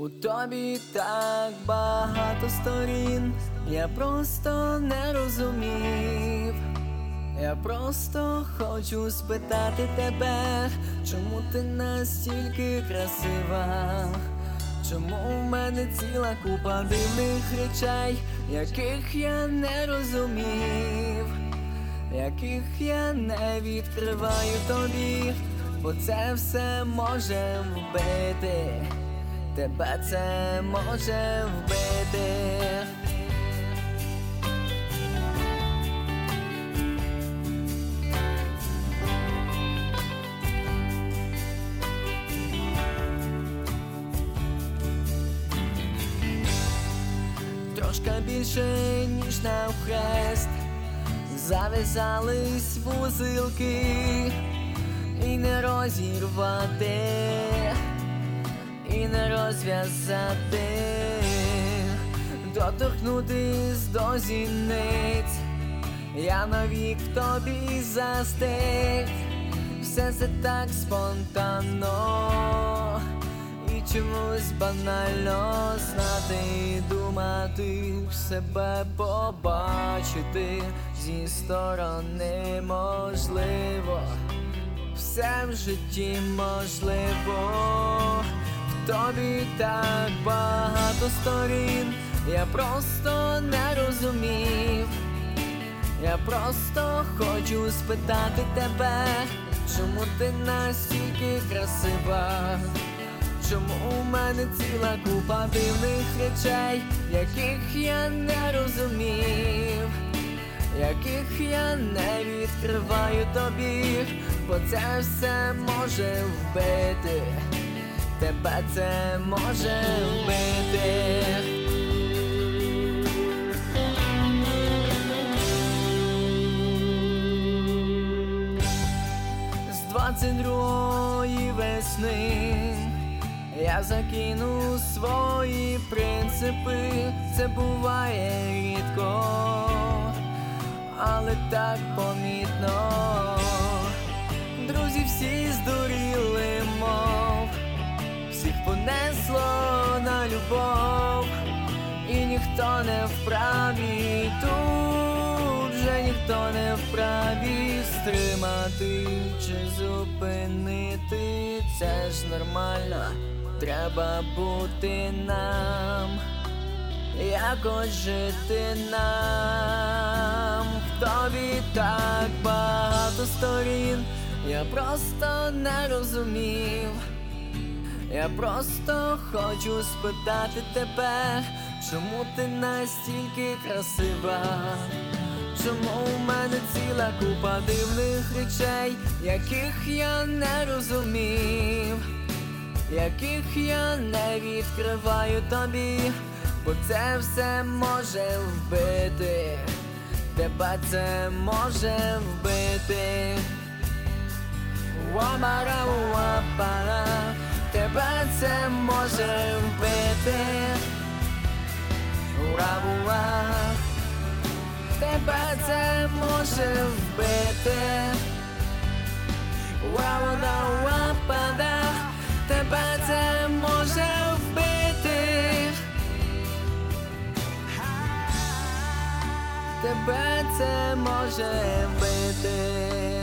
У тобі так багато сторін, я просто не розумів. Я просто хочу спитати тебе, чому ти настільки красива? Чому в мене ціла купа дивних речей, яких я не розумів, яких я не відкриваю тобі, бо це все може вбити, тебе це може вбити. Трошка більше, ніж навхрест, зав'язались вузилки, і не розірвати, і не розв'язати, доторкнутись до зіниць, я навік в тобі застиг. Все це так спонтанно і чомусь банально знати і думати, себе побачити зі сторони можливо, все в житті можливо. В тобі так багато сторін, я просто не розумів. Я просто хочу спитати тебе, чому ти настільки красива? Чому у мене ціла купа дивних речей, яких я не розумів, яких я не відкриваю тобі, бо це все може вбити, тебе це може вбити. З 22-ї весни я закину свої принципи, це буває рідко, але так помітно. Друзі всі здуріли, мов всіх понесло на любов, і ніхто не вправі, тут вже ніхто не вправі стримати чи зупинити, це ж нормально. Треба бути нам, якось жити нам. В тобі так багато сторін, я просто не розумів. Я просто хочу спитати тебе, чому ти настільки красива? Чому у мене ціла купа дивних речей, яких я не розумів, яких я не відкриваю тобі, бо це все може вбити, тебе це може вбити. Уа-бара-уа-бара, тебе це може вбити. Ура-уа, тебе це може вбити. Уа-уа-уа-бара, тебе це може вбити, тебе це може вбити.